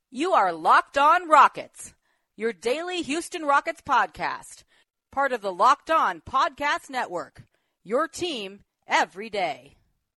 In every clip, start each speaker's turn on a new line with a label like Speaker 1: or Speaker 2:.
Speaker 1: You are Locked On Rockets, your daily Houston Rockets podcast, part of the Locked On Podcast Network, your team every day.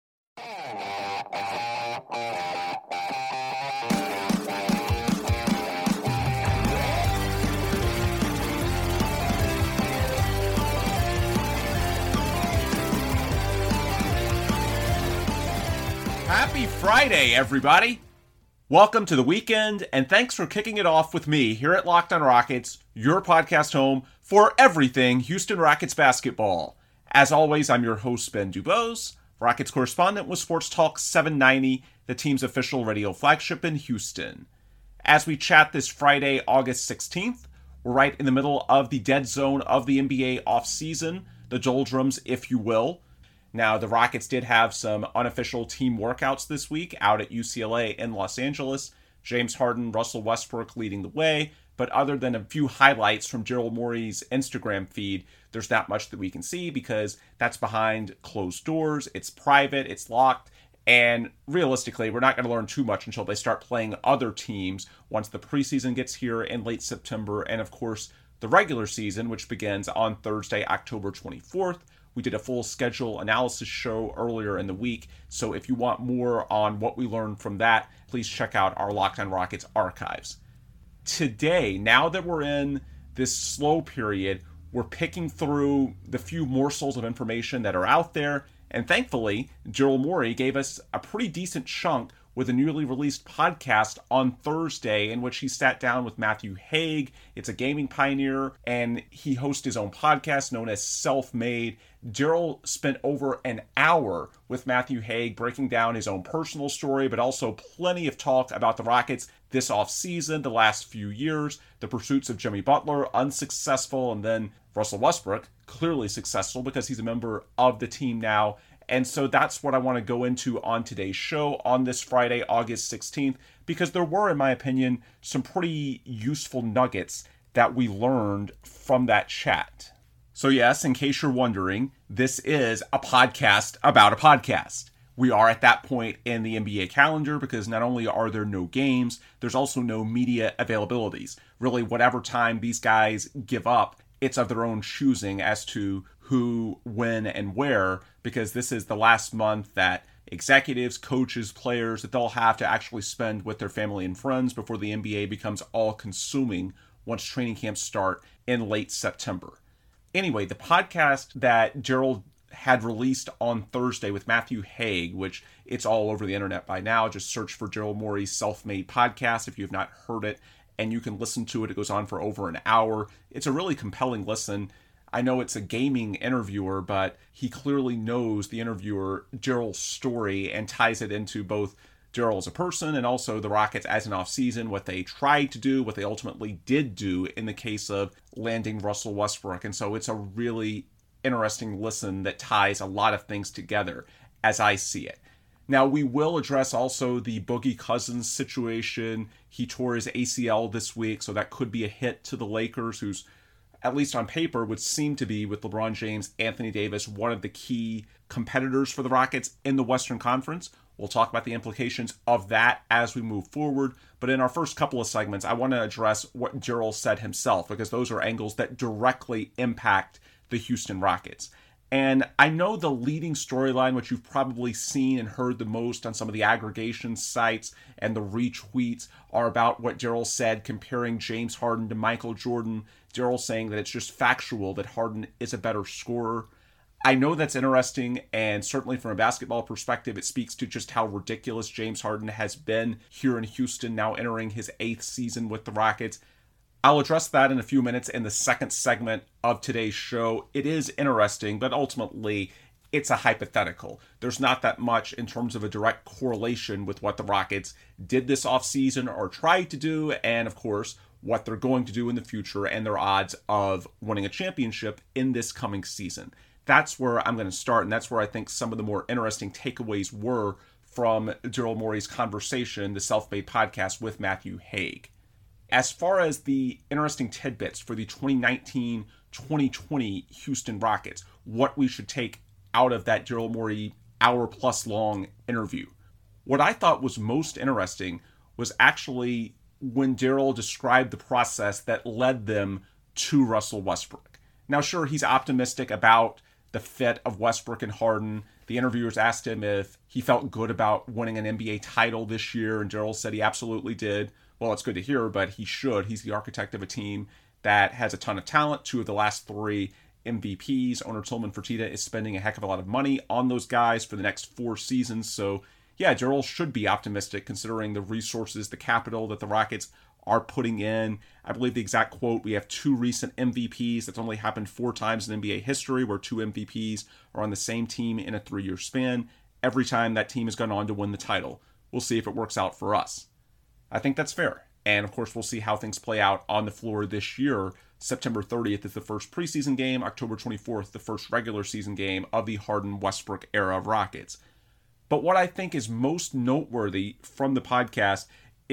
Speaker 2: Happy Friday, everybody! Welcome to the weekend, and thanks for kicking it off with me here at Locked On Rockets, your podcast home for everything Houston Rockets basketball. As always, I'm your host, Ben Dubose, Rockets correspondent with Sports Talk 790, the team's official radio flagship in Houston. As we chat this Friday, August 16th, we're right in the middle of the dead zone of the NBA offseason, the doldrums, if you will. Now, the Rockets did have some unofficial team workouts this week out at UCLA in Los Angeles. James Harden, Russell Westbrook leading the way. But other than a few highlights from Daryl Morey's Instagram feed, there's not much that we can see because that's behind closed doors. It's private, it's locked, and realistically, we're not going to learn too much until they start playing other teams once the preseason gets here in late September, and of course, the regular season, which begins on Thursday, October 24th. We did a full schedule analysis show earlier in the week, so if you want more on what we learned from that, please check out our Locked On Rockets archives. Today, now that we're in this slow period, we're picking through the few morsels of information that are out there, and thankfully, Daryl Morey gave us a pretty decent chunk with a newly released podcast on Thursday in which he sat down with Matthew Haig. It's a gaming pioneer, and he hosts his own podcast known as Self-Made. Daryl spent over an hour with Matthew Haig breaking down his own personal story, but also plenty of talk about the Rockets this offseason, the last few years, the pursuits of Jimmy Butler, unsuccessful, and then Russell Westbrook, clearly successful because he's a member of the team now. And so that's what I want to go into on today's show on this Friday, August 16th, because there were, in my opinion, some pretty useful nuggets that we learned from that chat. So yes, in case you're wondering, this is a podcast about a podcast. We are at that point in the NBA calendar because not only are there no games, there's also no media availabilities. Really, whatever time these guys give up, it's of their own choosing as to who, when, and where, because this is the last month that executives, coaches, players, that they'll have to actually spend with their family and friends before the NBA becomes all-consuming once training camps start in late September. Anyway, the podcast that Daryl had released on Thursday with Matthew Haig, which it's all over the internet by now, just search for Daryl Morey's Self-Made podcast if you have not heard it, and you can listen to it. It goes on for over an hour. It's a really compelling listen. I know it's a gaming interviewer, but he clearly knows the interviewer, Daryl's story, and ties it into both Daryl as a person and also the Rockets as an offseason, what they tried to do, what they ultimately did do in the case of landing Russell Westbrook. And so it's a really interesting listen that ties a lot of things together as I see it. Now, we will address also the Boogie Cousins situation. He tore his ACL this week, so that could be a hit to the Lakers, who's, at least on paper, would seem to be, with LeBron James, Anthony Davis, one of the key competitors for the Rockets in the Western Conference. We'll talk about the implications of that as we move forward. But in our first couple of segments, I want to address what Daryl said himself, because those are angles that directly impact the Houston Rockets. And I know the leading storyline, which you've probably seen and heard the most on some of the aggregation sites and the retweets, are about what Daryl said, comparing James Harden to Michael Jordan. Daryl saying that it's just factual that Harden is a better scorer. I know that's interesting, and certainly from a basketball perspective, it speaks to just how ridiculous James Harden has been here in Houston, now entering his 8th season with the Rockets. I'll address that in a few minutes in the second segment of today's show. It is interesting, but ultimately it's a hypothetical. There's not that much in terms of a direct correlation with what the Rockets did this offseason or tried to do, and of course, what they're going to do in the future and their odds of winning a championship in this coming season. That's where I'm going to start, and that's where I think some of the more interesting takeaways were from Daryl Morey's conversation, the Self-Made podcast with Matthew Haig. As far as the interesting tidbits for the 2019-2020 Houston Rockets, what we should take out of that Daryl Morey hour-plus long interview, what I thought was most interesting was actually when Daryl described the process that led them to Russell Westbrook. Now, sure, he's optimistic about the fit of Westbrook and Harden. The interviewers asked him if he felt good about winning an NBA title this year, and Daryl said he absolutely did. Well, it's good to hear, but he should. He's the architect of a team that has a ton of talent. 2 of the last 3 MVPs. Owner Tillman Fertitta is spending a heck of a lot of money on those guys for the next 4 seasons. So, yeah, Daryl should be optimistic considering the resources, the capital that the Rockets are putting in. I believe the exact quote, we have 2 recent MVPs. That's only happened 4 times in NBA history where 2 MVPs are on the same team in a 3-year span. Every time that team has gone on to win the title. We'll see if it works out for us. I think that's fair. And of course, we'll see how things play out on the floor this year. September 30th is the first preseason game. October 24th, the first regular season game of the Harden-Westbrook era of Rockets. But what I think is most noteworthy from the podcast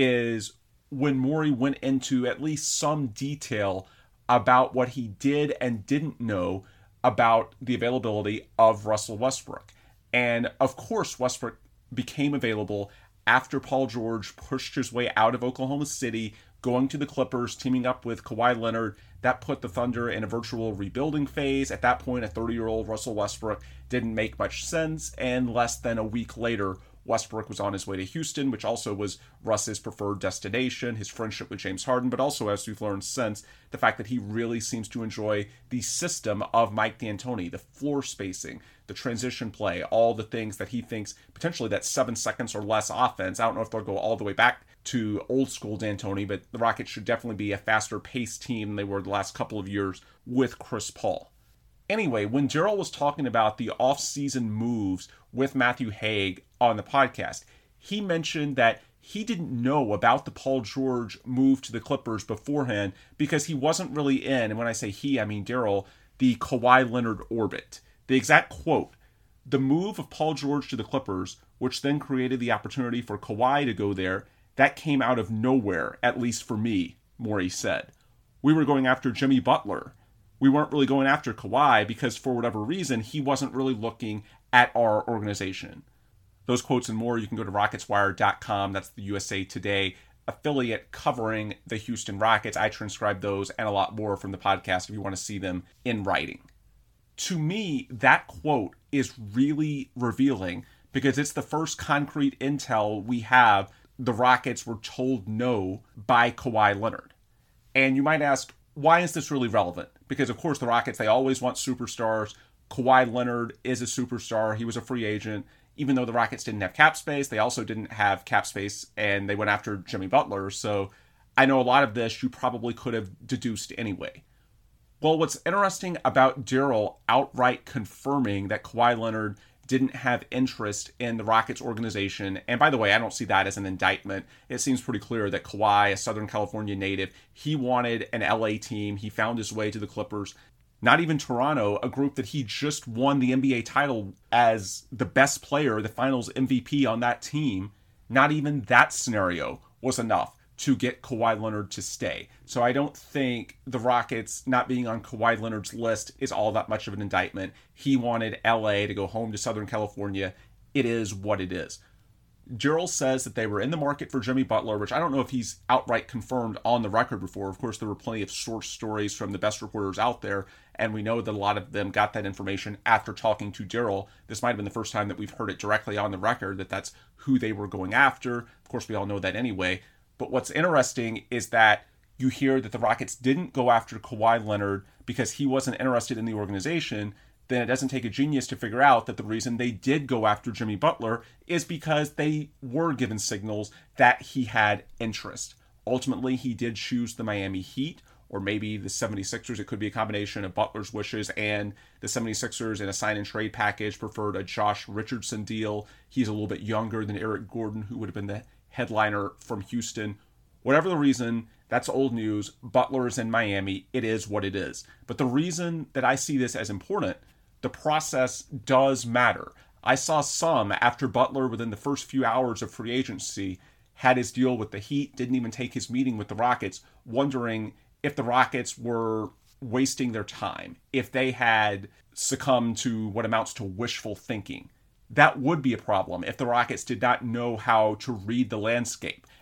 Speaker 2: is when Morey went into at least some detail about what he did and didn't know about the availability of Russell Westbrook. And of course, Westbrook became available after Paul George pushed his way out of Oklahoma City, going to the Clippers, teaming up with Kawhi Leonard. That put the Thunder in a virtual rebuilding phase. At that point, a 30-year-old Russell Westbrook didn't make much sense, and less than a week later, Westbrook was on his way to Houston, which also was Russ's preferred destination, his friendship with James Harden, but also, as we've learned since, the fact that he really seems to enjoy the system of Mike D'Antoni, the floor spacing, the transition play, all the things that he thinks potentially that 7 seconds or less offense. I don't know if they'll go all the way back to old school D'Antoni, but the Rockets should definitely be a faster paced team than they were the last couple of years with Chris Paul. Anyway, when Daryl was talking about the off-season moves with Matthew Haig on the podcast, he mentioned that he didn't know about the Paul George move to the Clippers beforehand because he wasn't really in, and when I say he, I mean Daryl, the Kawhi Leonard orbit. The exact quote, the move of Paul George to the Clippers, which then created the opportunity for Kawhi to go there, that came out of nowhere, at least for me, Morey said. We were going after Jimmy Butler. We weren't really going after Kawhi because for whatever reason, he wasn't really looking at our organization. Those quotes and more, you can go to RocketsWire.com. That's the USA Today affiliate covering the Houston Rockets. I transcribed those and a lot more from the podcast if you want to see them in writing. To me, that quote is really revealing because it's the first concrete intel we have. The Rockets were told no by Kawhi Leonard. And you might ask, why is this really relevant? Because, of course, the Rockets, they always want superstars. Kawhi Leonard is a superstar. He was a free agent. Even though the Rockets didn't have cap space, they also didn't have cap space, and they went after Jimmy Butler. So I know a lot of this you probably could have deduced anyway. Well, what's interesting about Daryl outright confirming that Kawhi Leonard didn't have interest in the Rockets organization, and by the way, I don't see that as an indictment. It seems pretty clear that Kawhi, a Southern California native, he wanted an LA team. He found his way to the Clippers. Not even Toronto, a group that he just won the NBA title as the best player, the finals MVP on that team. Not even that scenario was enough to get Kawhi Leonard to stay. So I don't think the Rockets not being on Kawhi Leonard's list is all that much of an indictment. He wanted LA to go home to Southern California. It is what it is. Daryl says that they were in the market for Jimmy Butler, which I don't know if he's outright confirmed on the record before. Of course, there were plenty of source stories from the best reporters out there, and we know that a lot of them got that information after talking to Daryl. This might have been the first time that we've heard it directly on the record, that that's who they were going after. Of course, we all know that anyway. But what's interesting is that you hear that the Rockets didn't go after Kawhi Leonard because he wasn't interested in the organization. Then it doesn't take a genius to figure out that the reason they did go after Jimmy Butler is because they were given signals that he had interest. Ultimately, he did choose the Miami Heat, or maybe the 76ers. It could be a combination of Butler's wishes and the 76ers in a sign-and-trade package preferred a Josh Richardson deal. He's a little bit younger than Eric Gordon, who would have been the headliner from Houston. Whatever the reason, that's old news. Butler's in Miami. It is what it is. But the reason that I see this as important, the process does matter. I saw some after Butler, within the first few hours of free agency, had his deal with the Heat, didn't even take his meeting with the Rockets, wondering if the Rockets were wasting their time, if they had succumbed to what amounts to wishful thinking. That would be a problem if the Rockets did not know how to read the landscape.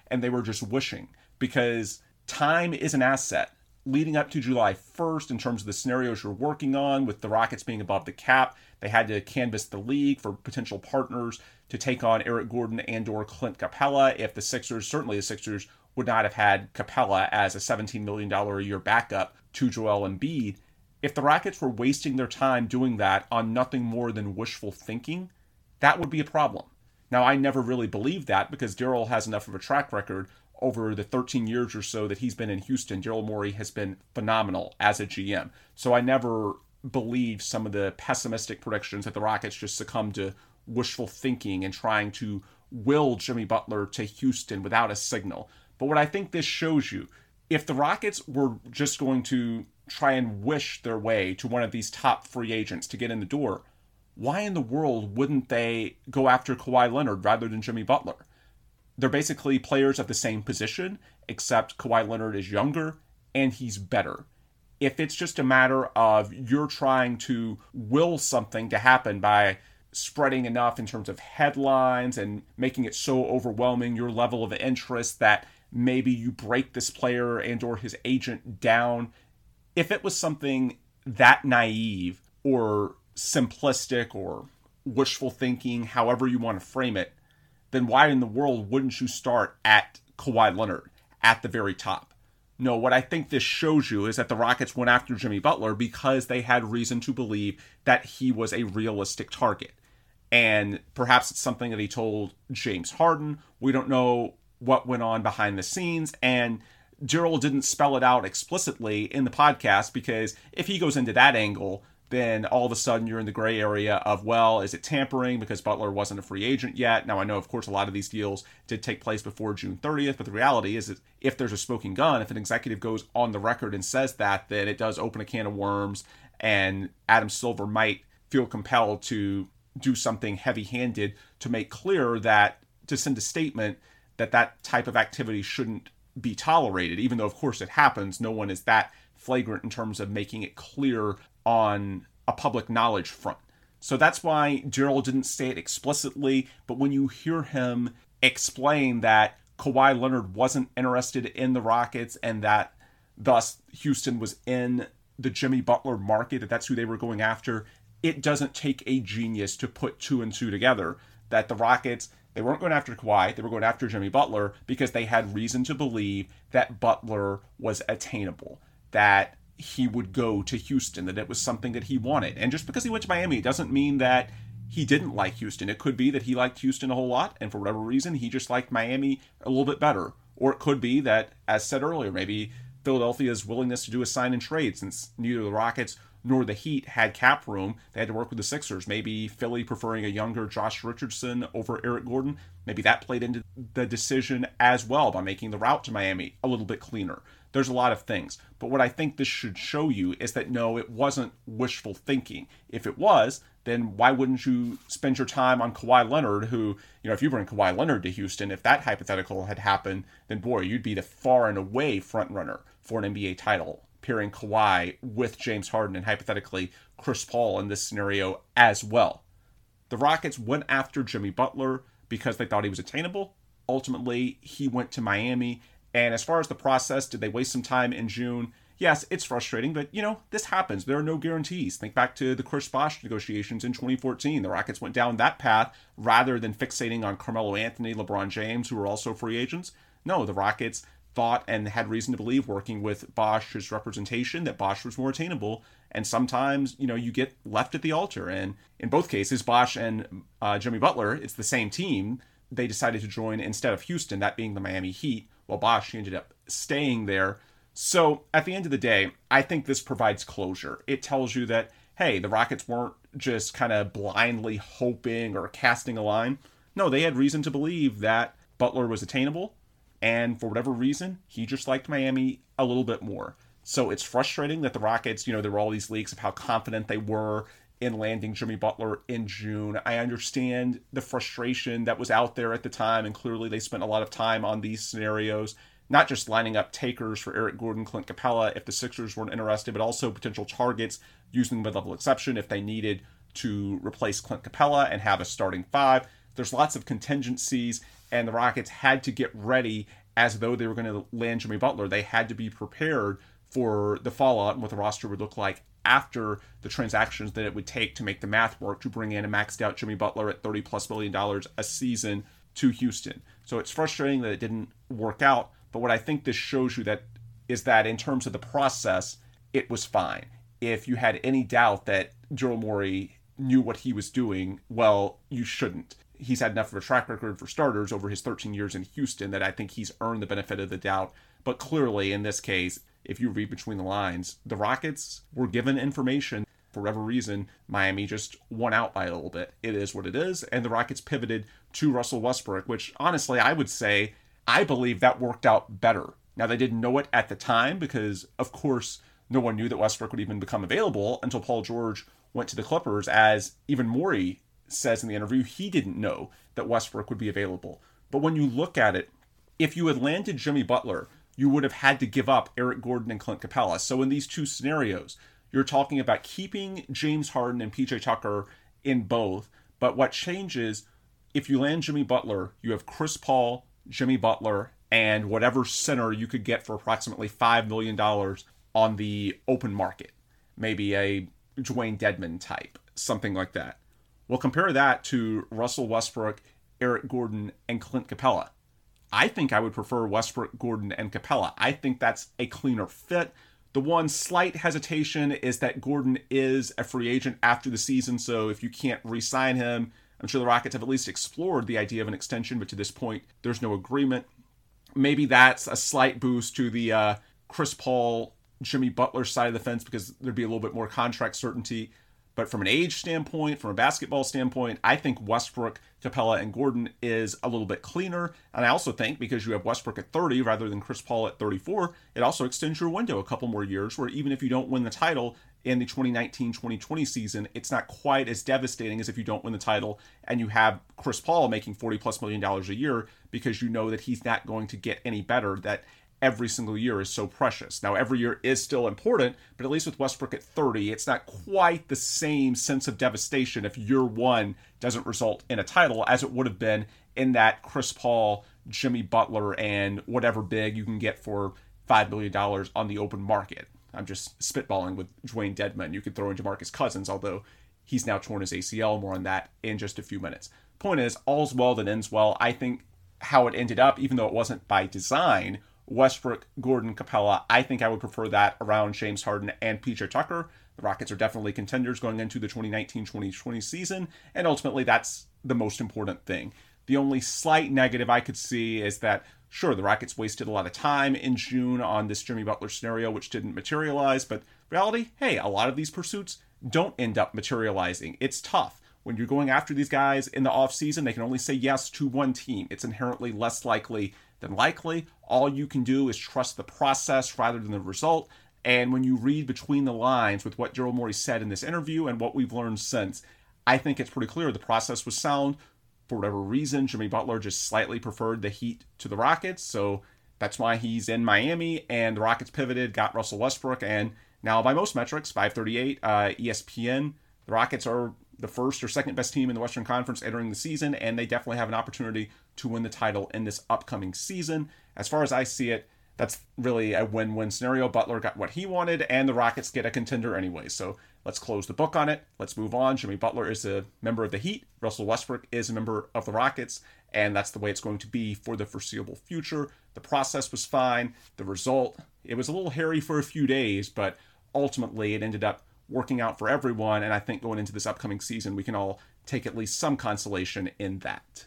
Speaker 2: and they were just wishing, because time is an asset. Leading up to July 1st, in terms of the scenarios you're working on, with the Rockets being above the cap, they had to canvass the league for potential partners to take on Eric Gordon and/or Clint Capella. If the Sixers, certainly the Sixers, would not have had Capella as a $17 million a year backup to Joel Embiid. If the Rockets were wasting their time doing that on nothing more than wishful thinking, that would be a problem. Now, I never really believed that, because Daryl has enough of a track record over the 13 years or so that he's been in Houston. Daryl Morey has been phenomenal as a GM. So I never believed some of the pessimistic predictions that the Rockets just succumbed to wishful thinking and trying to will Jimmy Butler to Houston without a signal. But what I think this shows you, if the Rockets were just going to try and wish their way to one of these top free agents to get in the door, why in the world wouldn't they go after Kawhi Leonard rather than Jimmy Butler? They're basically players of the same position, except Kawhi Leonard is younger and he's better. If it's just a matter of you're trying to will something to happen by spreading enough in terms of headlines and making it so overwhelming, your level of interest, that maybe you break this player and or his agent down. If it was something that naive or simplistic or wishful thinking, however you want to frame it, then why in the world wouldn't you start at Kawhi Leonard at the very top? No, what I think this shows you is that the Rockets went after Jimmy Butler because they had reason to believe that he was a realistic target. And perhaps it's something that he told James Harden. We don't know what went on behind the scenes, and Daryl didn't spell it out explicitly in the podcast, because if he goes into that angle, then all of a sudden you're in the gray area of, well, is it tampering because Butler wasn't a free agent yet? Now, I know, of course, a lot of these deals did take place before June 30th, but the reality is that if there's a smoking gun, if an executive goes on the record and says that, then it does open a can of worms, and Adam Silver might feel compelled to do something heavy-handed to make clear that, to send a statement that that type of activity shouldn't be tolerated, even though, of course, it happens. No one is that flagrant in terms of making it clear on a public knowledge front. So that's why Daryl didn't say it explicitly, but when you hear him explain that Kawhi Leonard wasn't interested in the Rockets and that thus Houston was in the Jimmy Butler market, that that's who they were going after, it doesn't take a genius to put two and two together, that the Rockets, they weren't going after Kawhi, they were going after Jimmy Butler because they had reason to believe that Butler was attainable, that he would go to Houston, that it was something that he wanted. And just because he went to Miami doesn't mean that he didn't like Houston. It could be that he liked Houston a whole lot, and for whatever reason, he just liked Miami a little bit better. Or it could be that, as said earlier, maybe Philadelphia's willingness to do a sign and trade, since neither the Rockets nor the Heat had cap room, they had to work with the Sixers. Maybe Philly preferring a younger Josh Richardson over Eric Gordon, maybe that played into the decision as well by making the route to Miami a little bit cleaner. There's a lot of things. But what I think this should show you is that no, it wasn't wishful thinking. If it was, then why wouldn't you spend your time on Kawhi Leonard, who, if you bring Kawhi Leonard to Houston, if that hypothetical had happened, then boy, you'd be the far and away front runner for an NBA title, pairing Kawhi with James Harden and hypothetically Chris Paul in this scenario as well. The Rockets went after Jimmy Butler because they thought he was attainable. Ultimately, he went to Miami. And as far as the process, did they waste some time in June? Yes, it's frustrating, but, this happens. There are no guarantees. Think back to the Chris Bosh negotiations in 2014. The Rockets went down that path rather than fixating on Carmelo Anthony, LeBron James, who were also free agents. No, the Rockets thought and had reason to believe, working with Bosh's representation, that Bosh was more attainable. And sometimes, you get left at the altar. And in both cases, Bosh and Jimmy Butler, it's the same team. They decided to join instead of Houston, that being the Miami Heat. Well, Bosh ended up staying there. So at the end of the day, I think this provides closure. It tells you that, hey, the Rockets weren't just kind of blindly hoping or casting a line. No, they had reason to believe that Butler was attainable. And for whatever reason, he just liked Miami a little bit more. So it's frustrating that the Rockets, there were all these leaks of how confident they were in landing Jimmy Butler in June. I understand the frustration that was out there at the time, and clearly they spent a lot of time on these scenarios, not just lining up takers for Eric Gordon, Clint Capella if the Sixers weren't interested, but also potential targets using the mid-level exception if they needed to replace Clint Capella and have a starting five. There's lots of contingencies, and the Rockets had to get ready as though they were going to land Jimmy Butler. They had to be prepared for the fallout and what the roster would look like after the transactions that it would take to make the math work to bring in a maxed out Jimmy Butler at $30+ million a season to Houston. So it's frustrating that it didn't work out, but what I think this shows you that is that in terms of the process, it was fine. If you had any doubt that Daryl Morey knew what he was doing, well, you shouldn't. He's had enough of a track record for starters over his 13 years in Houston that I think he's earned the benefit of the doubt. But clearly, in this case, if you read between the lines, the Rockets were given information. For whatever reason, Miami just won out by a little bit. It is what it is. And the Rockets pivoted to Russell Westbrook, which honestly, I would say, I believe that worked out better. Now, they didn't know it at the time because, of course, no one knew that Westbrook would even become available until Paul George went to the Clippers. As even Morey says in the interview, he didn't know that Westbrook would be available. But when you look at it, if you had landed Jimmy Butler, you would have had to give up Eric Gordon and Clint Capella. So in these two scenarios, you're talking about keeping James Harden and PJ Tucker in both. But what changes, if you land Jimmy Butler, you have Chris Paul, Jimmy Butler, and whatever center you could get for approximately $5 million on the open market. Maybe a Dwayne Dedmon type, something like that. Well, compare that to Russell Westbrook, Eric Gordon, and Clint Capella. I think I would prefer Westbrook, Gordon, and Capella. I think that's a cleaner fit. The one slight hesitation is that Gordon is a free agent after the season, so if you can't re-sign him, I'm sure the Rockets have at least explored the idea of an extension, but to this point, there's no agreement. Maybe that's a slight boost to the Chris Paul, Jimmy Butler side of the fence because there'd be a little bit more contract certainty. But from an age standpoint, from a basketball standpoint, I think Westbrook, Capella, and Gordon is a little bit cleaner. And I also think because you have Westbrook at 30 rather than Chris Paul at 34, it also extends your window a couple more years where even if you don't win the title in the 2019-2020 season, it's not quite as devastating as if you don't win the title and you have Chris Paul making $40+ million a year because you know that he's not going to get any better, that every single year is so precious. Now, every year is still important, but at least with Westbrook at 30, it's not quite the same sense of devastation if year one doesn't result in a title as it would have been in that Chris Paul, Jimmy Butler, and whatever big you can get for $5 million on the open market. I'm just spitballing with Dwayne Dedmon. You could throw in DeMarcus Cousins, although he's now torn his ACL. More on that in just a few minutes. Point is, all's well that ends well. I think how it ended up, even though it wasn't by design, Westbrook, Gordon, Capella, I think I would prefer that around James Harden and PJ Tucker. The Rockets are definitely contenders going into the 2019-2020 season, and ultimately that's the most important thing. The only slight negative I could see is that, sure, the Rockets wasted a lot of time in June on this Jimmy Butler scenario, which didn't materialize, but reality, hey, a lot of these pursuits don't end up materializing. It's tough. When you're going after these guys in the offseason, they can only say yes to one team. It's inherently less likely than likely. All you can do is trust the process rather than the result. And when you read between the lines with what Daryl Morey said in this interview and what we've learned since, I think it's pretty clear the process was sound. For whatever reason, Jimmy Butler just slightly preferred the Heat to the Rockets, so that's why he's in Miami, and the Rockets pivoted, got Russell Westbrook, and now by most metrics, 538, ESPN, the Rockets are the first or second best team in the Western Conference entering the season, and they definitely have an opportunity to win the title in this upcoming season. As far as I see it, that's really a win-win scenario. Butler got what he wanted, and the Rockets get a contender anyway. So let's close the book on it. Let's move on. Jimmy Butler is a member of the Heat. Russell Westbrook is a member of the Rockets, and that's the way it's going to be for the foreseeable future. The process was fine. The result, it was a little hairy for a few days, but ultimately it ended up working out for everyone, and I think going into this upcoming season, we can all take at least some consolation in that.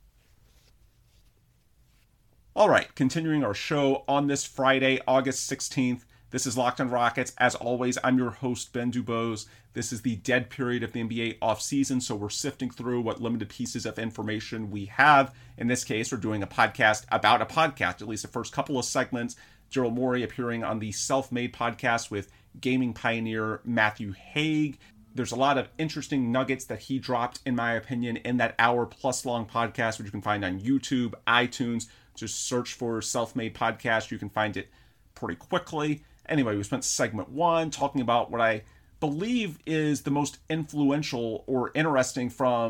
Speaker 2: All right, continuing our show on this Friday, August 16th. This is Locked on Rockets. As always, I'm your host, Ben Dubose. This is the dead period of the NBA offseason, so we're sifting through what limited pieces of information we have. In this case, we're doing a podcast about a podcast, at least the first couple of segments. Daryl Morey appearing on the Self-Made podcast with gaming pioneer Matthew Haig. There's a lot of interesting nuggets that he dropped, in my opinion, in that hour-plus long podcast, which you can find on YouTube, iTunes. Just search for Self-Made Podcast. You can find it pretty quickly. Anyway, we spent segment one talking about what I believe is the most influential or interesting from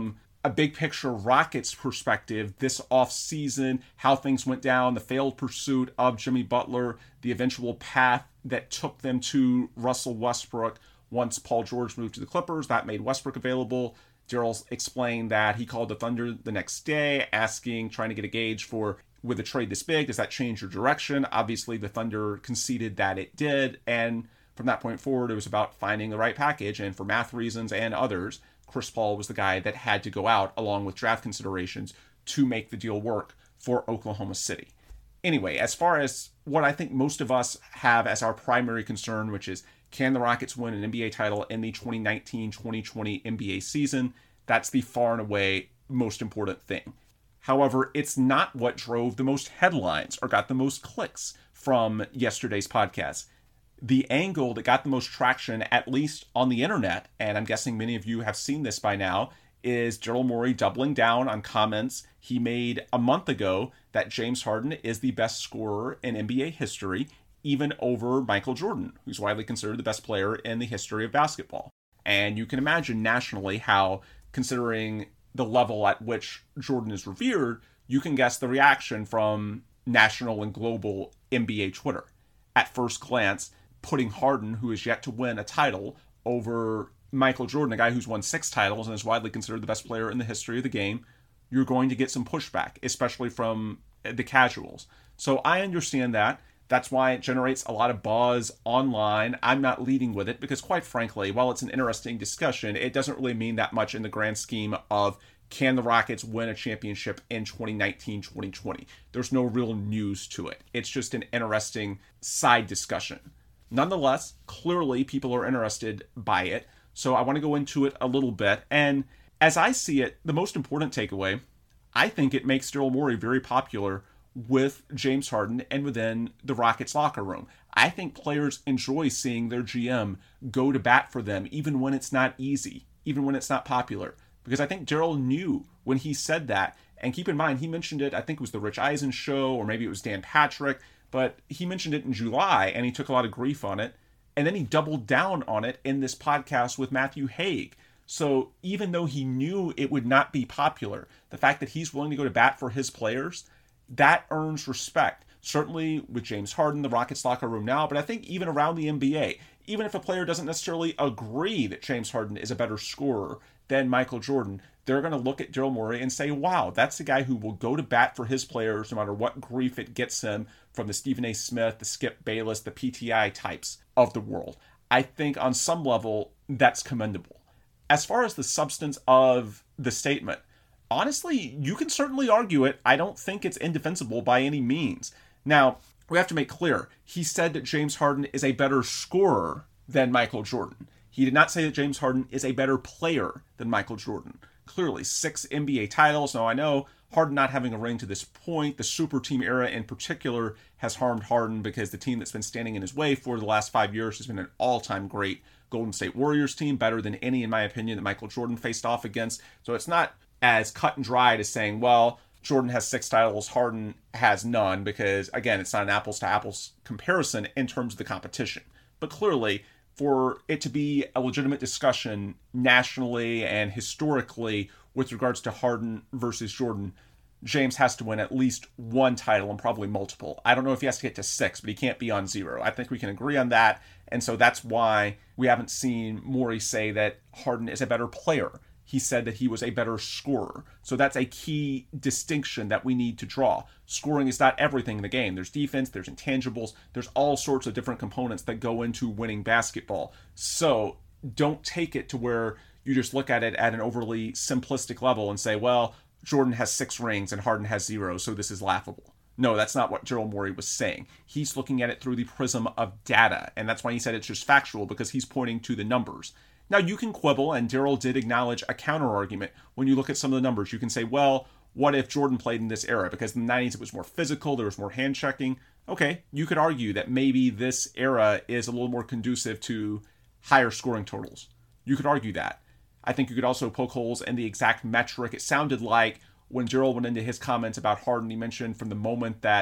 Speaker 2: a big picture Rockets perspective this offseason, how things went down, the failed pursuit of Jimmy Butler, the eventual path that took them to Russell Westbrook once Paul George moved to the Clippers. That made Westbrook available. Daryl explained that he called the Thunder the next day, trying to get a gauge for, with a trade this big, does that change your direction? Obviously, the Thunder conceded that it did, and from that point forward, it was about finding the right package, and for math reasons and others, Chris Paul was the guy that had to go out, along with draft considerations, to make the deal work for Oklahoma City. Anyway, as far as what I think most of us have as our primary concern, which is, can the Rockets win an NBA title in the 2019-2020 NBA season? That's the far and away most important thing. However, it's not what drove the most headlines or got the most clicks from yesterday's podcast. The angle that got the most traction, at least on the internet, and I'm guessing many of you have seen this by now, is Daryl Morey doubling down on comments he made a month ago that James Harden is the best scorer in NBA history, even over Michael Jordan, who's widely considered the best player in the history of basketball. And you can imagine nationally how, considering the level at which Jordan is revered, you can guess the reaction from national and global NBA Twitter. At first glance, putting Harden, who is yet to win a title, over Michael Jordan, a guy who's won 6 titles and is widely considered the best player in the history of the game, you're going to get some pushback, especially from the casuals. So I understand that. That's why it generates a lot of buzz online. I'm not leading with it because, quite frankly, while it's an interesting discussion, it doesn't really mean that much in the grand scheme of, can the Rockets win a championship in 2019-2020? There's no real news to it. It's just an interesting side discussion. Nonetheless, clearly people are interested by it, so I want to go into it a little bit. And as I see it, the most important takeaway, I think it makes Daryl Morey very popular with James Harden and within the Rockets locker room. I think players enjoy seeing their GM go to bat for them, even when it's not easy, even when it's not popular. Because I think Daryl knew when he said that, and keep in mind, he mentioned it, I think it was the Rich Eisen show, or maybe it was Dan Patrick, but he mentioned it in July, and he took a lot of grief on it, and then he doubled down on it in this podcast with Matthew Haig. So even though he knew it would not be popular, the fact that he's willing to go to bat for his players, that earns respect. Certainly with James Harden, the Rockets locker room now, but I think even around the NBA, even if a player doesn't necessarily agree that James Harden is a better scorer than Michael Jordan, they're going to look at Daryl Morey and say, wow, that's the guy who will go to bat for his players no matter what grief it gets him from the Stephen A. Smith, the Skip Bayless, the PTI types of the world. I think on some level, that's commendable. As far as the substance of the statement, honestly, you can certainly argue it. I don't think it's indefensible by any means. Now, we have to make clear, he said that James Harden is a better scorer than Michael Jordan. He did not say that James Harden is a better player than Michael Jordan. Clearly, 6 NBA titles. Now, I know Harden not having a ring to this point, the super team era in particular, has harmed Harden because the team that's been standing in his way for the last 5 years has been an all-time great Golden State Warriors team, better than any, in my opinion, that Michael Jordan faced off against. So it's not as cut and dried as saying, well, Jordan has 6 titles, Harden has none, because, again, it's not an apples-to-apples comparison in terms of the competition. But clearly, for it to be a legitimate discussion nationally and historically with regards to Harden versus Jordan, James has to win at least 1 title and probably multiple. I don't know if he has to get to 6, but he can't be on 0. I think we can agree on that, and so that's why we haven't seen Morey say that Harden is a better player. He said that he was a better scorer. So that's a key distinction that we need to draw. Scoring is not everything in the game. There's defense, there's intangibles, there's all sorts of different components that go into winning basketball. So don't take it to where you just look at it at an overly simplistic level and say, well, Jordan has 6 rings and Harden has 0, so this is laughable. No, that's not what Daryl Morey was saying. He's looking at it through the prism of data, and that's why he said it's just factual, because he's pointing to the numbers. Now, you can quibble, and Daryl did acknowledge a counter-argument. When you look at some of the numbers, you can say, well, what if Jordan played in this era? Because in the 90s, it was more physical, there was more hand-checking. Okay, you could argue that maybe this era is a little more conducive to higher scoring totals. You could argue that. I think you could also poke holes in the exact metric. It sounded like when Daryl went into his comments about Harden, he mentioned from the moment that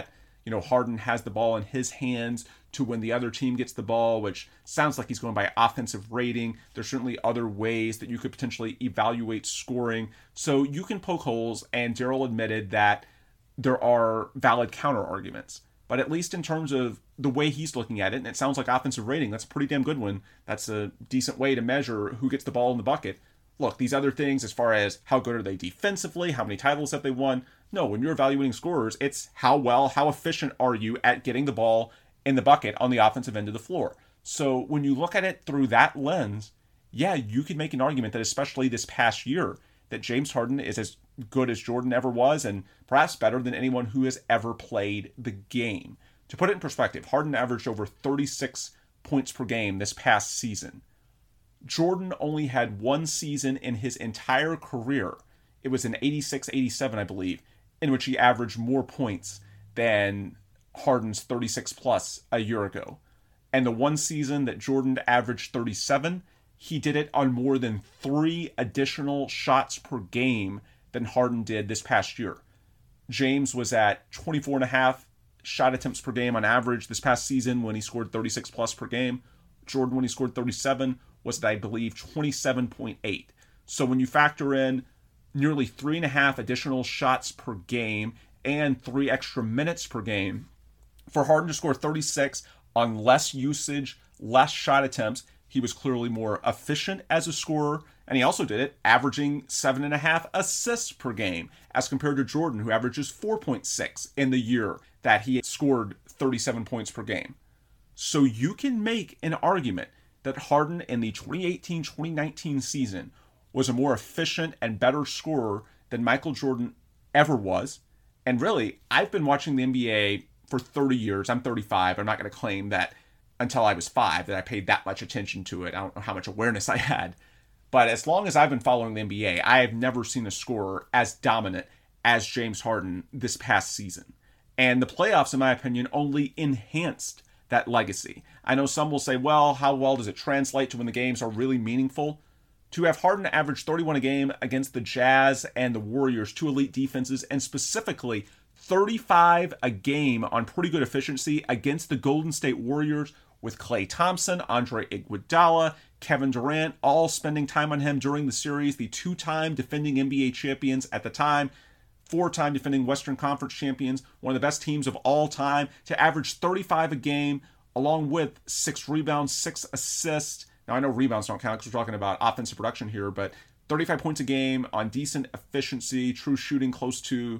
Speaker 2: Harden has the ball in his hands to when the other team gets the ball, which sounds like he's going by offensive rating. There's certainly other ways that you could potentially evaluate scoring. So you can poke holes, and Daryl admitted that there are valid counter arguments. But at least in terms of the way he's looking at it, and it sounds like offensive rating, that's a pretty damn good one. That's a decent way to measure who gets the ball in the bucket. Look, these other things, as far as how good are they defensively, how many titles have they won? No, when you're evaluating scorers, it's how efficient are you at getting the ball in the bucket on the offensive end of the floor. So when you look at it through that lens, yeah, you could make an argument that especially this past year, that James Harden is as good as Jordan ever was, and perhaps better than anyone who has ever played the game. To put it in perspective, Harden averaged over 36 points per game this past season. Jordan only had one season in his entire career. It was in 86-87, I believe, in which he averaged more points than Harden's 36 plus a year ago. And the one season that Jordan averaged 37, he did it on more than 3 additional shots per game than Harden did this past year. James was at 24.5 shot attempts per game on average this past season when he scored 36 plus per game. Jordan, when he scored 37, was at, I believe, 27.8. So when you factor in nearly 3.5 additional shots per game and 3 extra minutes per game, for Harden to score 36 on less usage, less shot attempts, he was clearly more efficient as a scorer, and he also did it averaging 7.5 assists per game, as compared to Jordan, who averages 4.6 in the year that he scored 37 points per game. So you can make an argument that Harden in the 2018-2019 season was a more efficient and better scorer than Michael Jordan ever was. And really, I've been watching the NBA for 30 years. I'm 35. I'm not going to claim that until I was 5 that I paid that much attention to it. I don't know how much awareness I had. But as long as I've been following the NBA, I have never seen a scorer as dominant as James Harden this past season. And the playoffs, in my opinion, only enhanced that legacy. I know some will say, well, how well does it translate to when the games are really meaningful? To have Harden average 31 a game against the Jazz and the Warriors, 2 elite defenses, and specifically 35 a game on pretty good efficiency against the Golden State Warriors, with Klay Thompson, Andre Iguodala, Kevin Durant, all spending time on him during the series, the 2-time defending NBA champions at the time, 4-time defending Western Conference champions, one of the best teams of all time, to average 35 a game, along with 6 rebounds, 6 assists. Now, I know rebounds don't count because we're talking about offensive production here, but 35 points a game on decent efficiency, true shooting close to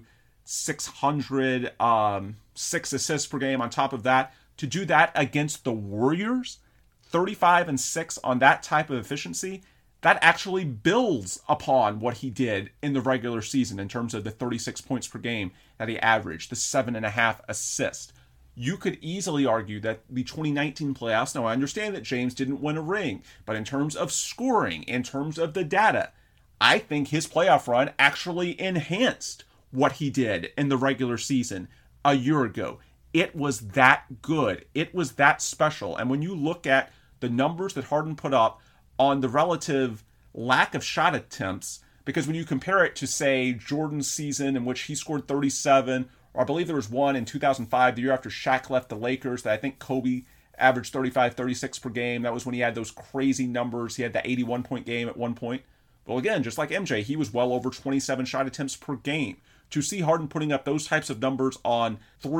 Speaker 2: 600, 6 assists per game on top of that. To do that against the Warriors, 35 and 6 on that type of efficiency, that actually builds upon what he did in the regular season in terms of the 36 points per game that he averaged, the 7.5 assists. You could easily argue that the 2019 playoffs, now I understand that James didn't win a ring, but in terms of scoring, in terms of the data, I think his playoff run actually enhanced what he did in the regular season a year ago. It was that good. It was that special. And when you look at the numbers that Harden put up on the relative lack of shot attempts, because when you compare it to, say, Jordan's season in which he scored 37, or I believe there was one in 2005, the year after Shaq left the Lakers, that I think Kobe averaged 35, 36 per game. That was when he had those crazy numbers. He had that 81-point game at one point. Well, again, just like MJ, he was well over 27 shot attempts per game. To see Harden putting up those types of numbers on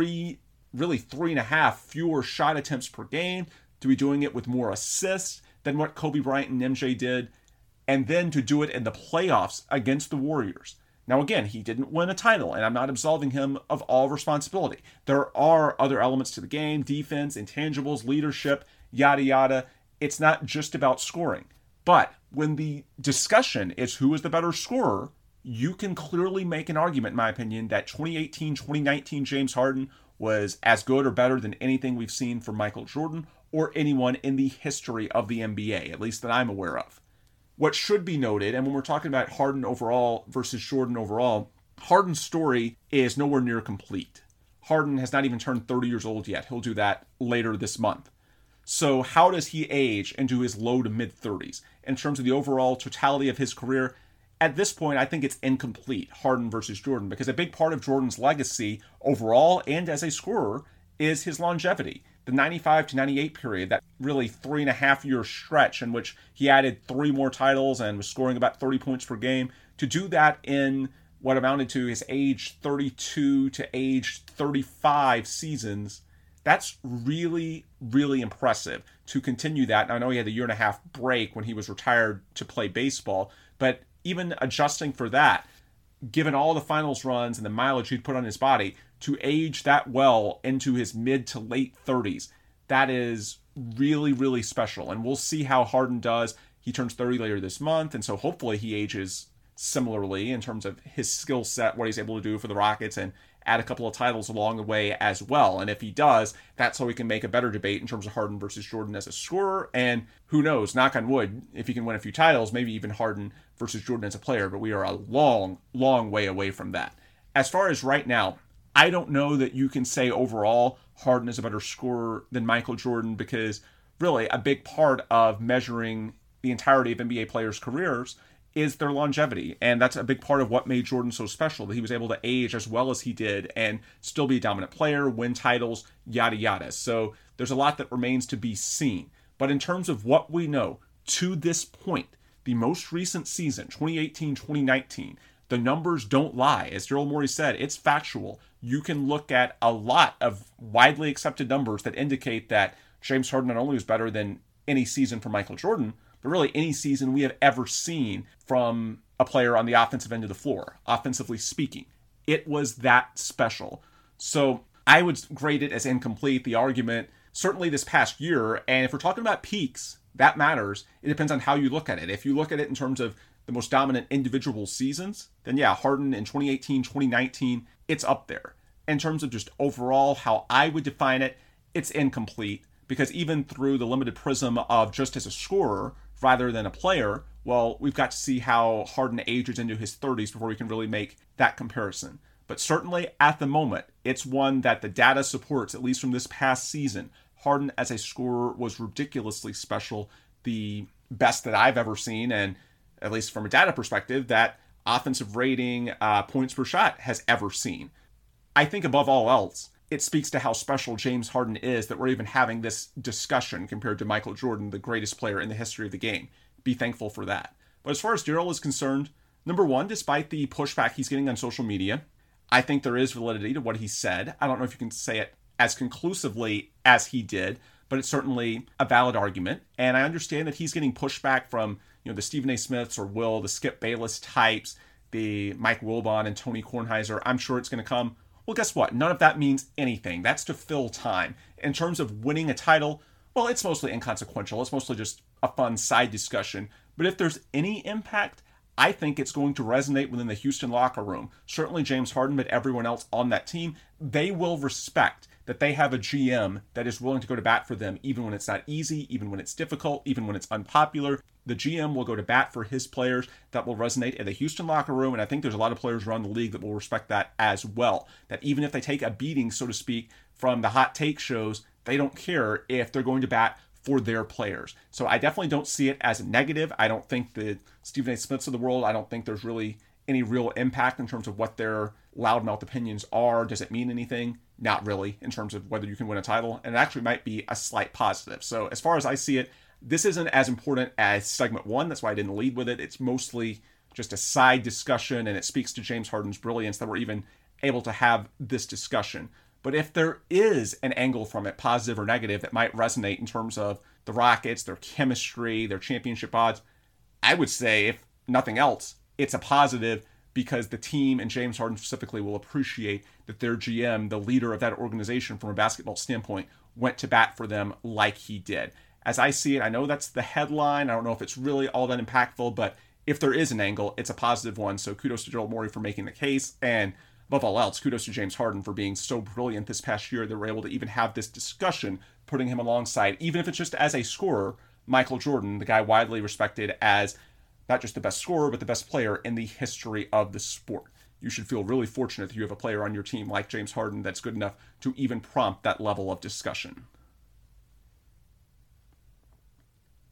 Speaker 2: 3.5 fewer shot attempts per game, to be doing it with more assists than what Kobe Bryant and MJ did, and then to do it in the playoffs against the Warriors. Now, again, he didn't win a title, and I'm not absolving him of all responsibility. There are other elements to the game, defense, intangibles, leadership, yada, yada. It's not just about scoring. But when the discussion is who is the better scorer, you can clearly make an argument, in my opinion, that 2018-2019 James Harden was as good or better than anything we've seen from Michael Jordan or anyone in the history of the NBA, at least that I'm aware of. What should be noted, and when we're talking about Harden overall versus Jordan overall, Harden's story is nowhere near complete. Harden has not even turned 30 years old yet. He'll do that later this month. So how does he age into his low to mid-30s? In terms of the overall totality of his career, at this point, I think it's incomplete, Harden versus Jordan, because a big part of Jordan's legacy overall and as a scorer is his longevity. The 95 to 98 period, that really 3.5-year stretch in which he added 3 more titles and was scoring about 30 points per game, to do that in what amounted to his age 32 to age 35 seasons, that's really, really impressive to continue that. And I know he had a 1.5-year break when he was retired to play baseball, but even adjusting for that, given all the finals runs and the mileage he'd put on his body, to age that well into his mid to late 30s, that is really, really special. And we'll see how Harden does. He turns 30 later this month, and so hopefully he ages similarly in terms of his skill set, what he's able to do for the Rockets, and add a couple of titles along the way as well. And if he does, that's how we can make a better debate in terms of Harden versus Jordan as a scorer. And who knows, knock on wood, if he can win a few titles, maybe even Harden versus Jordan as a player. But we are a long, long way away from that. As far as right now, I don't know that you can say overall Harden is a better scorer than Michael Jordan, because really a big part of measuring the entirety of NBA players' careers is their longevity. And that's a big part of what made Jordan so special, that he was able to age as well as he did and still be a dominant player, win titles, yada yada. So there's a lot that remains to be seen. But in terms of what we know to this point, the most recent season, 2018-2019, the numbers don't lie. As Daryl Morey said, it's factual. You can look at a lot of widely accepted numbers that indicate that James Harden not only was better than any season for Michael Jordan, but really any season we have ever seen from a player on the offensive end of the floor, offensively speaking. It was that special. So I would grade it as incomplete. The argument, certainly this past year, and if we're talking about peaks, that matters. It depends on how you look at it. If you look at it in terms of the most dominant individual seasons, then yeah, Harden in 2018, 2019, it's up there. In terms of just overall how I would define it, it's incomplete, because even through the limited prism of just as a scorer rather than a player, well, we've got to see how Harden ages into his 30s before we can really make that comparison. But certainly at the moment, it's one that the data supports, at least from this past season. Harden as a scorer was ridiculously special, the best that I've ever seen, and at least from a data perspective, that offensive rating, points per shot has ever seen. I think above all else, it speaks to how special James Harden is that we're even having this discussion compared to Michael Jordan, the greatest player in the history of the game. Be thankful for that. But as far as Daryl is concerned, number one, despite the pushback he's getting on social media, I think there is validity to what he said. I don't know if you can say it as conclusively as he did, but it's certainly a valid argument. And I understand that he's getting pushback from, the Stephen A. Smiths or the Skip Bayless types, the Mike Wilbon and Tony Kornheiser. I'm sure it's going to come. Well, guess what? None of that means anything. That's to fill time. In terms of winning a title, well, it's mostly inconsequential. It's mostly just a fun side discussion. But if there's any impact, I think it's going to resonate within the Houston locker room. Certainly James Harden, but everyone else on that team, they will respect that they have a GM that is willing to go to bat for them, even when it's not easy, even when it's difficult, even when it's unpopular. The GM will go to bat for his players. That will resonate in the Houston locker room, and I think there's a lot of players around the league that will respect that as well. That even if they take a beating, so to speak, from the hot take shows, they don't care if they're going to bat for their players. So I definitely don't see it as a negative. I don't think the Stephen A. Smiths of the world, I don't think there's really any real impact in terms of what their loudmouth opinions are. Does it mean anything? Not really, in terms of whether you can win a title. And it actually might be a slight positive. So as far as I see it, this isn't as important as segment one. That's why I didn't lead with it. It's mostly just a side discussion, and it speaks to James Harden's brilliance that we're even able to have this discussion. But if there is an angle from it, positive or negative, that might resonate in terms of the Rockets, their chemistry, their championship odds, I would say, if nothing else, it's a positive, because the team and James Harden specifically will appreciate that their GM, the leader of that organization from a basketball standpoint, went to bat for them like he did. As I see it, I know that's the headline. I don't know if it's really all that impactful, but if there is an angle, it's a positive one. So kudos to Daryl Morey for making the case. And above all else, kudos to James Harden for being so brilliant this past year that we're able to even have this discussion, putting him alongside, even if it's just as a scorer, Michael Jordan, the guy widely respected as not just the best scorer, but the best player in the history of the sport. You should feel really fortunate that you have a player on your team like James Harden that's good enough to even prompt that level of discussion.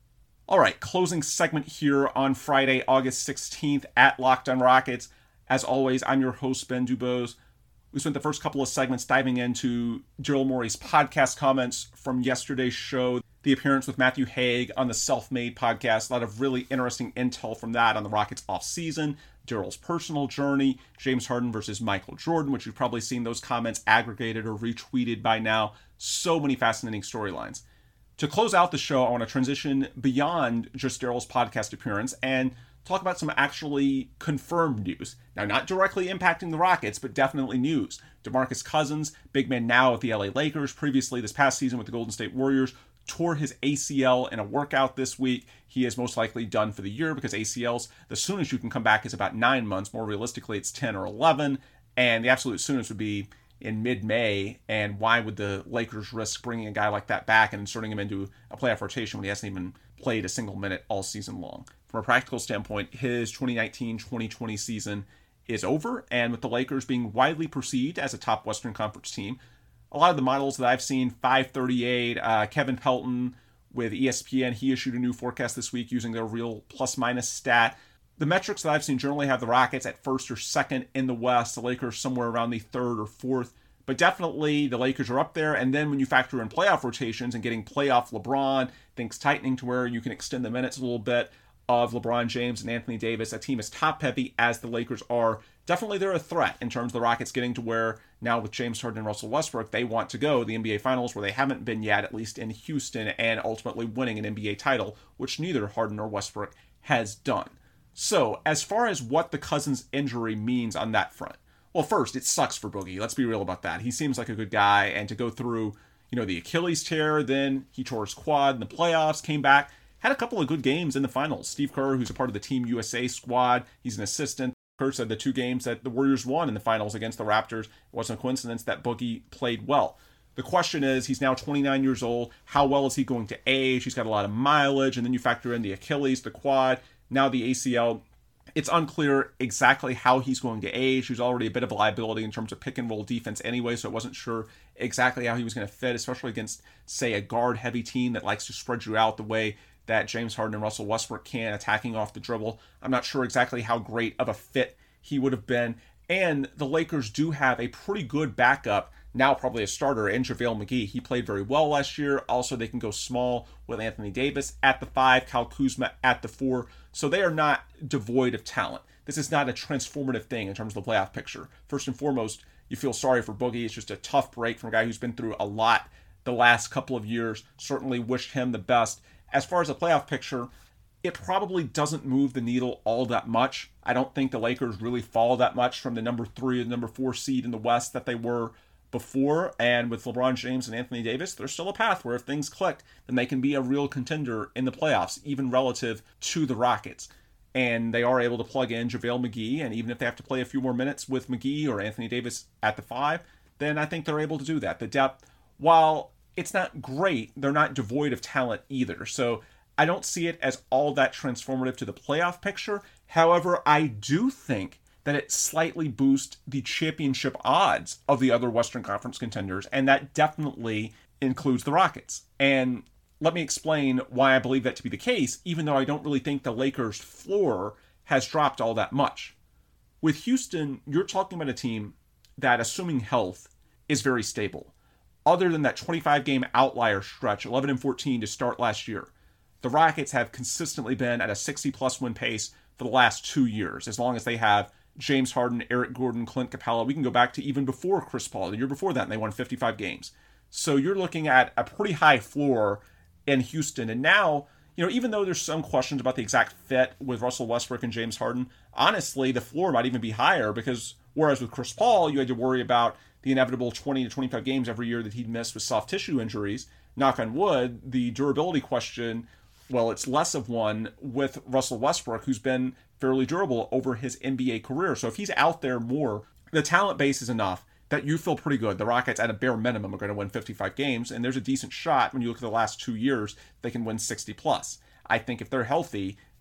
Speaker 2: All right, closing segment here on Friday, August 16th at Locked On Rockets. As always, I'm your host, Ben Dubose. We spent the first couple of segments diving into Daryl Morey's podcast comments from yesterday's show, the appearance with Matthew Haig on the Self-Made podcast. A lot of really interesting intel from that on the Rockets offseason, Daryl's personal journey, James Harden versus Michael Jordan, which you've probably seen those comments aggregated or retweeted by now. So many fascinating storylines. To close out the show, I want to transition beyond just Daryl's podcast appearance and talk about some actually confirmed news. Now, not directly impacting the Rockets, but definitely news. DeMarcus Cousins, big man now at the LA Lakers, previously this past season with the Golden State Warriors, tore his ACL in a workout this week. He is most likely done for the year because ACLs, the soonest you can come back is about 9 months. More realistically, it's 10 or 11. And the absolute soonest would be in mid-May, and why would the Lakers risk bringing a guy like that back and inserting him into a playoff rotation when he hasn't even played a single minute all season long? From a practical standpoint, his 2019-2020 season is over, and with the Lakers being widely perceived as a top Western Conference team, a lot of the models that I've seen, 538, Kevin Pelton with ESPN, he issued a new forecast this week using their real plus-minus stat. The metrics that I've seen generally have the Rockets at first or second in the West, the Lakers somewhere around the third or fourth, but definitely the Lakers are up there. And then when you factor in playoff rotations and getting playoff LeBron, things tightening to where you can extend the minutes a little bit of LeBron James and Anthony Davis, a team as top-heavy as the Lakers are, definitely they're a threat in terms of the Rockets getting to where now with James Harden and Russell Westbrook, they want to go the NBA Finals where they haven't been yet, at least in Houston, and ultimately winning an NBA title, which neither Harden nor Westbrook has done. So, as far as what the Cousins injury means on that front, well, first, it sucks for Boogie. Let's be real about that. He seems like a good guy, and to go through, the Achilles tear, then he tore his quad in the playoffs, came back, had a couple of good games in the finals. Steve Kerr, who's a part of the Team USA squad, he's an assistant. Kerr said the 2 games that the Warriors won in the finals against the Raptors, it wasn't a coincidence that Boogie played well. The question is, he's now 29 years old. How well is he going to age? He's got a lot of mileage, and then you factor in the Achilles, the quad, now the ACL. It's unclear exactly how he's going to age. He's already a bit of a liability in terms of pick and roll defense anyway, so I wasn't sure exactly how he was going to fit, especially against, say, a guard-heavy team that likes to spread you out the way that James Harden and Russell Westbrook can, attacking off the dribble. I'm not sure exactly how great of a fit he would have been. And the Lakers do have a pretty good backup, now probably a starter, in JaVale McGee. He played very well last year. Also, they can go small with Anthony Davis at the 5, Kyle Kuzma at the 4. So they are not devoid of talent. This is not a transformative thing in terms of the playoff picture. First and foremost, you feel sorry for Boogie. It's just a tough break from a guy who's been through a lot the last couple of years. Certainly wished him the best. As far as the playoff picture, it probably doesn't move the needle all that much. I don't think the Lakers really fall that much from the number 3 and number 4 seed in the West that they were before. And with LeBron James and Anthony Davis, there's still a path where if things click, then they can be a real contender in the playoffs, even relative to the Rockets. And they are able to plug in JaVale McGee, and even if they have to play a few more minutes with McGee or Anthony Davis at the 5, then I think they're able to do that. The depth, while it's not great, they're not devoid of talent either. So I don't see it as all that transformative to the playoff picture. However, I do think that it slightly boosts the championship odds of the other Western Conference contenders, and that definitely includes the Rockets. And let me explain why I believe that to be the case, even though I don't really think the Lakers' floor has dropped all that much. With Houston, you're talking about a team that, assuming health, is very stable. Other than that 25-game outlier stretch, 11-14 to start last year, the Rockets have consistently been at a 60-plus win pace for the last 2 years, as long as they have James Harden, Eric Gordon, Clint Capella. We can go back to even before Chris Paul. The year before that, and they won 55 games. So you're looking at a pretty high floor in Houston. And now, even though there's some questions about the exact fit with Russell Westbrook and James Harden, honestly, the floor might even be higher because whereas with Chris Paul, you had to worry about the inevitable 20 to 25 games every year that he'd miss with soft tissue injuries, knock on wood, the durability question, well, it's less of one with Russell Westbrook, who's been fairly durable over his NBA career. So if he's out there more, the talent base is enough that you feel pretty good. The Rockets, at a bare minimum, are going to win 55 games, and there's a decent shot when you look at the last 2 years, they can win 60 plus. I think if they're healthy,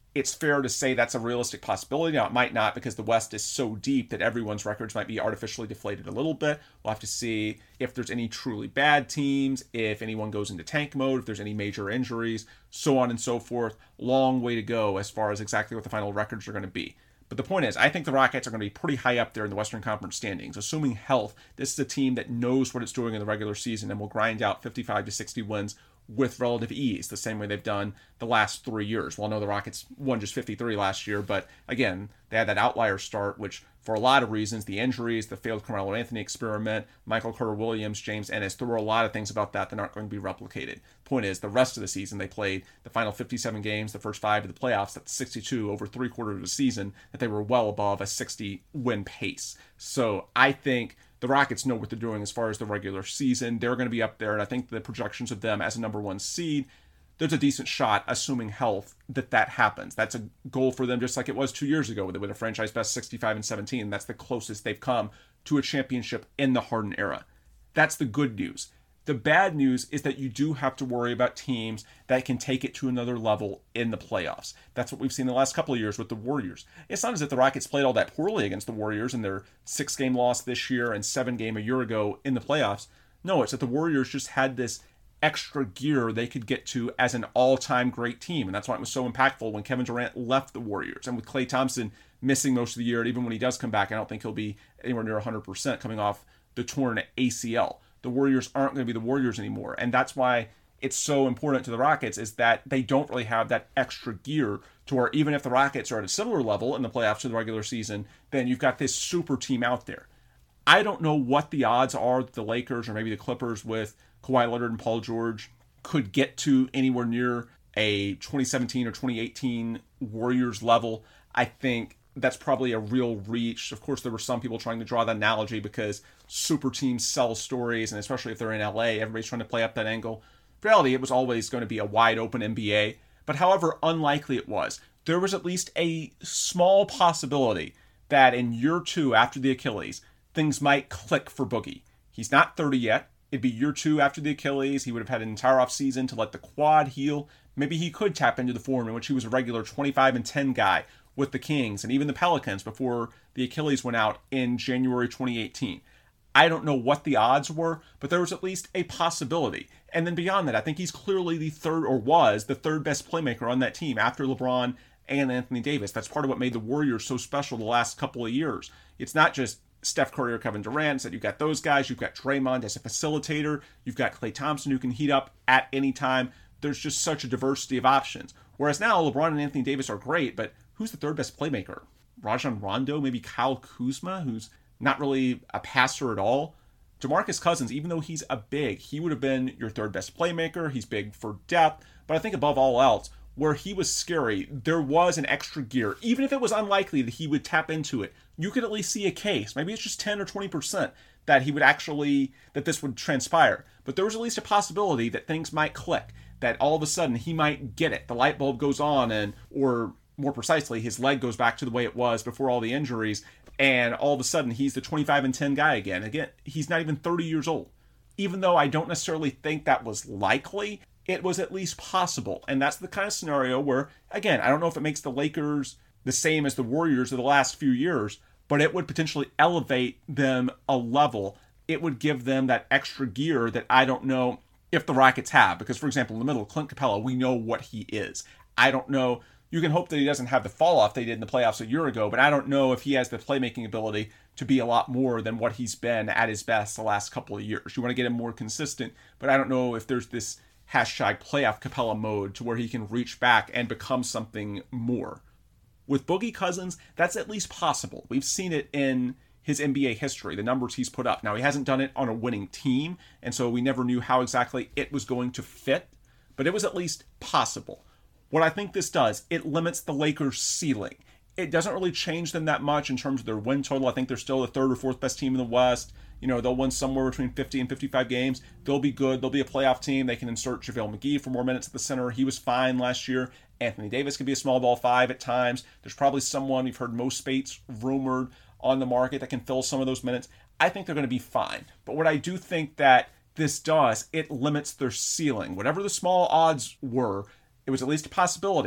Speaker 2: it's fair to say that's a realistic possibility. Now, it might not, because the West is so deep that everyone's records might be artificially deflated a little bit. We'll have to see if there's any truly bad teams, if anyone goes into tank mode, if there's any major injuries, so on and so forth. Long way to go as far as exactly what the final records are going to be. But the point is, I think the Rockets are going to be pretty high up there in the Western Conference standings. Assuming health, this is a team that knows what it's doing in the regular season and will grind out 55 to 60 wins with relative ease, the same way they've done the last 3 years. Well, I know the Rockets won just 53 last year, but again, they had that outlier start, which for a lot of reasons, the injuries, the failed Carmelo Anthony experiment, Michael Carter-Williams, James Ennis, there were a lot of things about that aren't going to be replicated. Point is, the rest of the season, they played the final 57 games, the first 5 of the playoffs, that's 62 over 3/4 of the season, that they were well above a 60-win pace. So I think the Rockets know what they're doing as far as the regular season. They're going to be up there, and I think the projections of them as a number 1 seed, there's a decent shot, assuming health, that happens. That's a goal for them, just like it was 2 years ago, where they were a franchise best 65-17. And that's the closest they've come to a championship in the Harden era. That's the good news. The bad news is that you do have to worry about teams that can take it to another level in the playoffs. That's what we've seen the last couple of years with the Warriors. It's not as if the Rockets played all that poorly against the Warriors in their 6-game loss this year and 7-game a year ago in the playoffs. No, it's that the Warriors just had this extra gear they could get to as an all-time great team. And that's why it was so impactful when Kevin Durant left the Warriors. And with Klay Thompson missing most of the year, and even when he does come back, I don't think he'll be anywhere near 100% coming off the torn ACL. The Warriors aren't going to be the Warriors anymore. And that's why it's so important to the Rockets, is that they don't really have that extra gear to where even if the Rockets are at a similar level in the playoffs to the regular season, then you've got this super team out there. I don't know what the odds are that the Lakers or maybe the Clippers with Kawhi Leonard and Paul George could get to anywhere near a 2017 or 2018 Warriors level. I think that's probably a real reach. Of course, there were some people trying to draw that analogy because super teams sell stories, and especially if they're in LA, everybody's trying to play up that angle. In reality, it was always going to be a wide open NBA, but however unlikely it was, there was at least a small possibility that in year 2 after the Achilles, things might click for Boogie. He's not 30 yet. It'd be year 2 after the Achilles. He would have had an entire offseason to let the quad heal. Maybe he could tap into the form in which he was a regular 25-10 guy with the Kings and even the Pelicans before the Achilles went out in January 2018. I don't know what the odds were, but there was at least a possibility. And then beyond that, I think he's clearly the third, or was the third best playmaker on that team after LeBron and Anthony Davis. That's part of what made the Warriors so special the last couple of years. It's not just Steph Curry or Kevin Durant, that you've got those guys, you've got Draymond as a facilitator, you've got Klay Thompson who can heat up at any time. There's just such a diversity of options. Whereas now LeBron and Anthony Davis are great, but who's the third best playmaker? Rajon Rondo, maybe Kyle Kuzma, who's not really a passer at all. DeMarcus Cousins, even though he's a big, he would have been your third best playmaker. He's big for depth, but I think above all else, where he was scary, there was an extra gear. Even if it was unlikely that he would tap into it, you could at least see a case. Maybe it's just 10 or 20% that he would actually, that this would transpire. But there was at least a possibility that things might click, that all of a sudden he might get it. The light bulb goes on, and, or more precisely, his leg goes back to the way it was before all the injuries, and all of a sudden he's the 25-10 guy again. Again, he's not even 30 years old. Even though I don't necessarily think that was likely, it was at least possible. And that's the kind of scenario where, again, I don't know if it makes the Lakers the same as the Warriors of the last few years, but it would potentially elevate them a level. It would give them that extra gear that I don't know if the Rockets have. Because, for example, in the middle of Clint Capella, we know what he is. I don't know. You can hope that he doesn't have the fall off they did in the playoffs a year ago, but I don't know if he has the playmaking ability to be a lot more than what he's been at his best the last couple of years. You want to get him more consistent, but I don't know if there's this hashtag playoff Capella mode to where he can reach back and become something more. With Boogie Cousins, that's at least possible. We've seen it in his NBA history, the numbers he's put up. Now, he hasn't done it on a winning team, and so we never knew how exactly it was going to fit, but it was at least possible. What I think this does, it limits the Lakers' ceiling. It doesn't really change them that much in terms of their win total. I think they're still the third or fourth best team in the West. You know, they'll win somewhere between 50 and 55 games. They'll be good. They'll be a playoff team. They can insert JaVale McGee for more minutes at the center. He was fine last year. Anthony Davis can be a small ball 5 at times. There's probably someone, you've heard Mo Spates rumored on the market, that can fill some of those minutes. I think they're going to be fine. But what I do think that this does, it limits their ceiling. Whatever the small odds were, it was at least a possibility.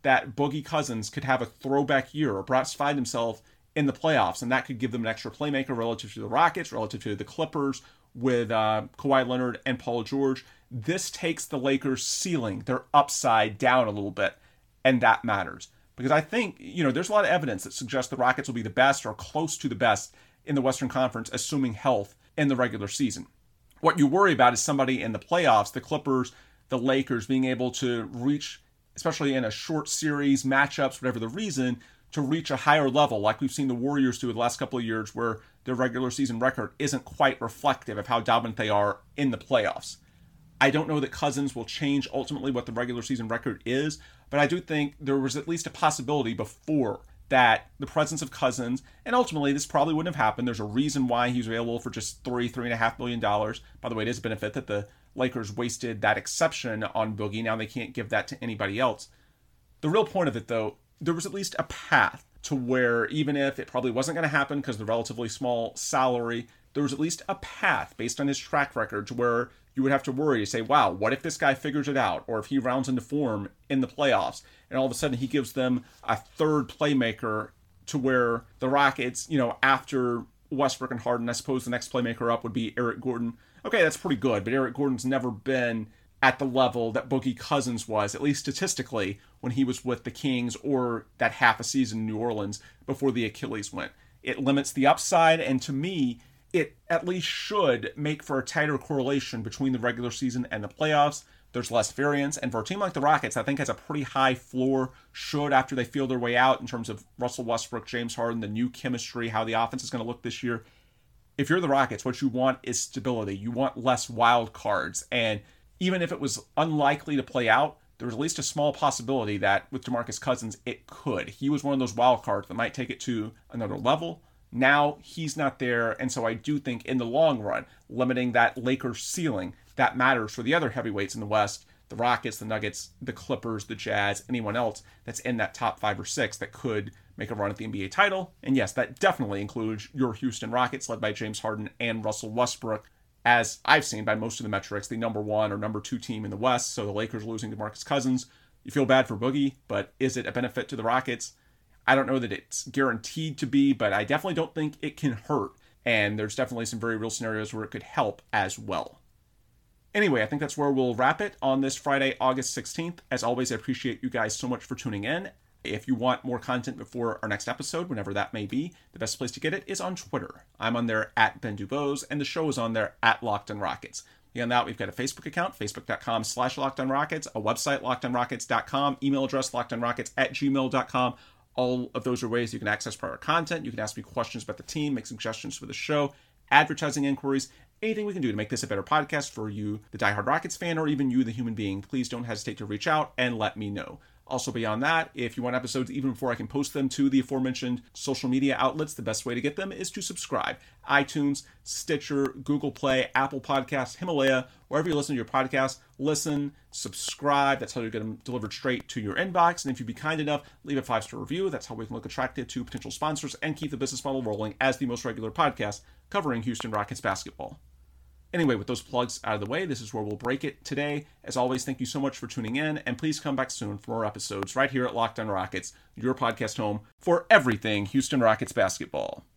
Speaker 2: that Boogie Cousins could have a throwback year or perhaps find himself in the playoffs, and that could give them an extra playmaker relative to the Rockets, relative to the Clippers with Kawhi Leonard and Paul George. This takes the Lakers' ceiling, their upside, down a little bit, and that matters. Because I think, there's a lot of evidence that suggests the Rockets will be the best or close to the best in the Western Conference, assuming health in the regular season. What you worry about is somebody in the playoffs, the Clippers, the Lakers, being able to reach, especially in a short series, matchups, whatever the reason, to reach a higher level, like we've seen the Warriors do the last couple of years, where their regular season record isn't quite reflective of how dominant they are in the playoffs. I don't know that Cousins will change ultimately what the regular season record is, but I do think there was at least a possibility before that the presence of Cousins, and ultimately this probably wouldn't have happened. There's a reason why he's available for just $3.5 million. By the way, it is a benefit that the Lakers wasted that exception on Boogie. Now they can't give that to anybody else. The real point of it, though, there was at least a path to where, even if it probably wasn't going to happen because of the relatively small salary, there was at least a path based on his track record to where you would have to worry to say, wow, what if this guy figures it out? Or if he rounds into form in the playoffs and all of a sudden he gives them a third playmaker to where the Rockets, after Westbrook and Harden, I suppose the next playmaker up would be Eric Gordon. Okay, that's pretty good, but Eric Gordon's never been at the level that Boogie Cousins was, at least statistically, when he was with the Kings or that half a season in New Orleans before the Achilles went. It limits the upside, and to me, it at least should make for a tighter correlation between the regular season and the playoffs. There's less variance, and for a team like the Rockets, I think has a pretty high floor, should, after they feel their way out in terms of Russell Westbrook, James Harden, the new chemistry, how the offense is going to look this year. If you're the Rockets, what you want is stability. You want less wild cards, and even if it was unlikely to play out, there was at least a small possibility that with DeMarcus Cousins, it could. He was one of those wild cards that might take it to another level. Now he's not there, and so I do think in the long run, limiting that Lakers ceiling, that matters for the other heavyweights in the West, the Rockets, the Nuggets, the Clippers, the Jazz, anyone else that's in that top 5 or 6 that could make a run at the NBA title. And yes, that definitely includes your Houston Rockets, led by James Harden and Russell Westbrook, as I've seen by most of the metrics, the number 1 or number 2 team in the West. So the Lakers losing to DeMarcus Cousins, you feel bad for Boogie, but is it a benefit to the Rockets? I don't know that it's guaranteed to be, but I definitely don't think it can hurt. And there's definitely some very real scenarios where it could help as well. Anyway, I think that's where we'll wrap it on this Friday, August 16th. As always, I appreciate you guys so much for tuning in. If you want more content before our next episode, whenever that may be, the best place to get it is on Twitter. I'm on there at Ben Dubose, and the show is on there at Locked On Rockets. Beyond that, we've got a Facebook account, facebook.com/LockedOnRockets, a website, LockedOnRockets.com, email address, LockedOnRockets@gmail.com. All of those are ways you can access prior content. You can ask me questions about the team, make suggestions for the show, advertising inquiries, anything we can do to make this a better podcast for you, the diehard Rockets fan, or even you, the human being. Please don't hesitate to reach out and let me know. Also, beyond that, if you want episodes even before I can post them to the aforementioned social media outlets, the best way to get them is to subscribe. iTunes, Stitcher, Google Play, Apple Podcasts, Himalaya, wherever you listen to your podcast, listen, subscribe. That's how you get them delivered straight to your inbox. And if you'd be kind enough, leave a 5-star review. That's how we can look attractive to potential sponsors and keep the business model rolling as the most regular podcast covering Houston Rockets basketball. Anyway, with those plugs out of the way, this is where we'll break it today. As always, thank you so much for tuning in, and please come back soon for more episodes right here at Locked On Rockets, your podcast home for everything Houston Rockets basketball.